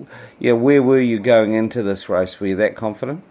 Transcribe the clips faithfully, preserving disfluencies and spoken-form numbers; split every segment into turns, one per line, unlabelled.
yeah, where were you going into this race? Were you that confident?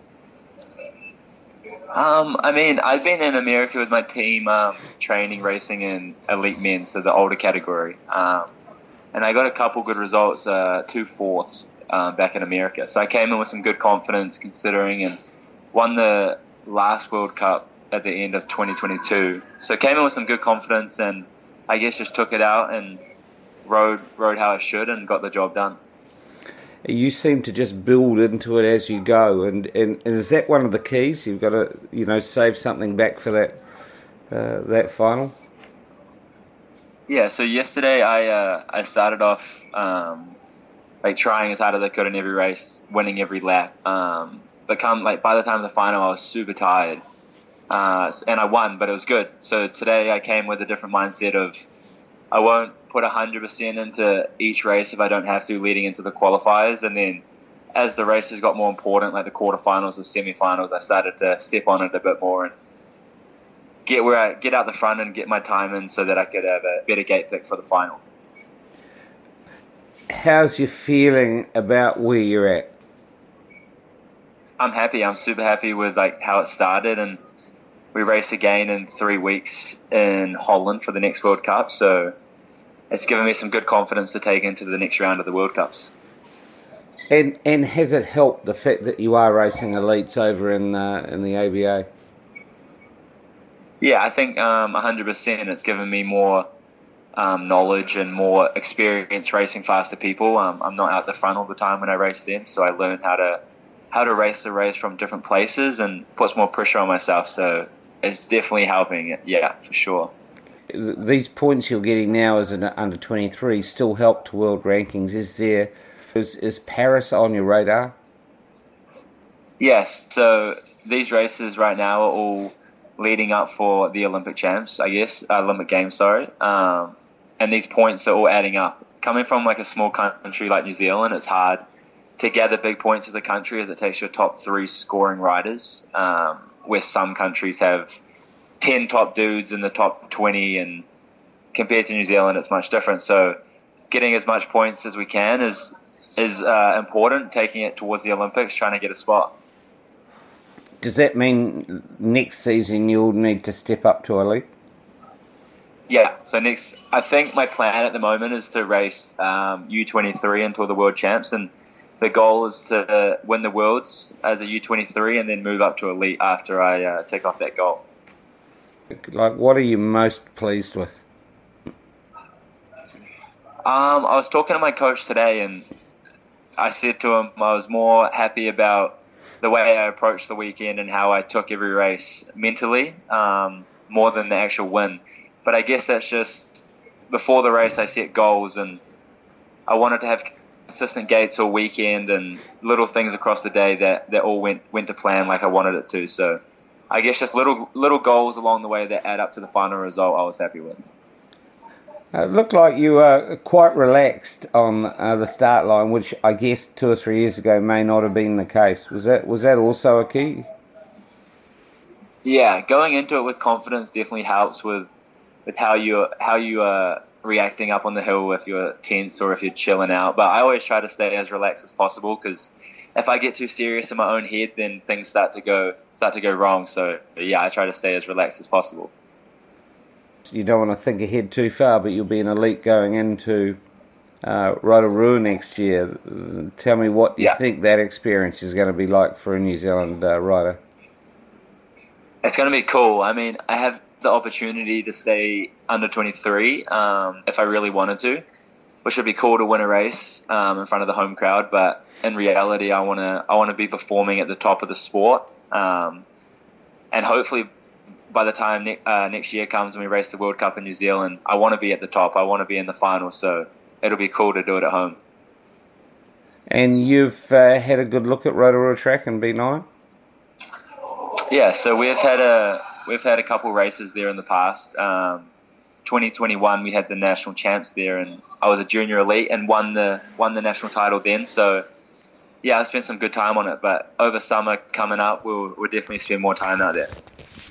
Um, I mean, I've been in America with my team, um, training, racing in elite men, so the older category. Um, and I got a couple good results, uh, two fourths uh, back in America. So I came in with some good confidence considering and won the last World Cup at the end of twenty twenty-two. So I came in with some good confidence and I guess just took it out and rode, rode how I should and got the job done.
You seem to just build into it as you go, and, and, and is that one of the keys? You've got to, you know, save something back for that uh, that final.
Yeah. So yesterday I uh, I started off um, like trying as hard as I could in every race, winning every lap. Um, but come like by the time of the final, I was super tired, uh, and I won, but it was good. So today I came with a different mindset of I won't put one hundred percent into each race if I don't have to leading into the qualifiers. And then as the races got more important, like the quarterfinals, the semifinals, I started to step on it a bit more and get where I get out the front and get my time in so that I could have a better gate pick for the final.
How's your feeling about where you're at?
I'm happy. I'm super happy with like how it started, and we race again in three weeks in Holland for the next World Cup. So it's given me some good confidence to take into the next round of the World Cups.
And and has it helped the fact that you are racing elites over in uh, in the A B A?
Yeah, I think um, one hundred percent. It's given me more um, knowledge and more experience racing faster people. Um, I'm not out the front all the time when I race them, so I learned how to how to race the race from different places and puts more pressure on myself. So it's definitely helping it. Yeah, for sure.
These points you're getting now as an under twenty-three still help to world rankings. Is there is, is Paris on your radar?
Yes. So these races right now are all leading up for the Olympic champs, I guess, uh, Olympic Games, sorry. Um, and these points are all adding up. Coming from like a small country like New Zealand, it's hard to gather big points as a country as it takes your top three scoring riders, um, where some countries have ten top dudes in the top twenty, and compared to New Zealand, it's much different. So getting as much points as we can is is uh, important, taking it towards the Olympics, trying to get a spot.
Does that mean next season you'll need to step up to elite?
Yeah, so next, I think my plan at the moment is to race um, U twenty-three until the World Champs, and the goal is to uh, win the Worlds as a U twenty-three and then move up to elite after I uh, take off that goal.
Like, what are you most pleased with?
Um, I was talking to my coach today, and I said to him I was more happy about the way I approached the weekend and how I took every race mentally, um, more than the actual win. But I guess that's just, before the race I set goals, and I wanted to have consistent gates all weekend and little things across the day that, that all went, went to plan like I wanted it to. So I guess just little little goals along the way that add up to the final result I was happy with.
It looked like you were quite relaxed on uh, the start line, which I guess two or three years ago may not have been the case. Was that was that also a key?
Yeah, going into it with confidence definitely helps with with how you how you are reacting up on the hill, if you're tense or if you're chilling out. But I always try to stay as relaxed as possible, because if I get too serious in my own head, then things start to go start to go wrong. So yeah, I try to stay as relaxed as possible.
You don't want to think ahead too far, but you'll be an elite going into uh, Rotorua next year. Tell me what you
yeah.
think that experience is going to be like for a New Zealand uh, rider.
It's going to be cool. I mean, I have the opportunity to stay under twenty-three um, if I really wanted to, which would be cool to win a race um, in front of the home crowd. But in reality, I want to I want to be performing at the top of the sport, um, and hopefully by the time ne- uh, next year comes and we race the World Cup in New Zealand, I want to be at the top. I want to be in the final, so it'll be cool to do it at home.
And you've uh, had a good look at Rotorua track and B nine?
Yeah, so we've had a we've had a couple races there in the past. Um, twenty twenty-one, we had the national champs there, and I was a junior elite and won the won the national title then. So yeah, I spent some good time on it. But over summer coming up, we'll we'll definitely spend more time out there.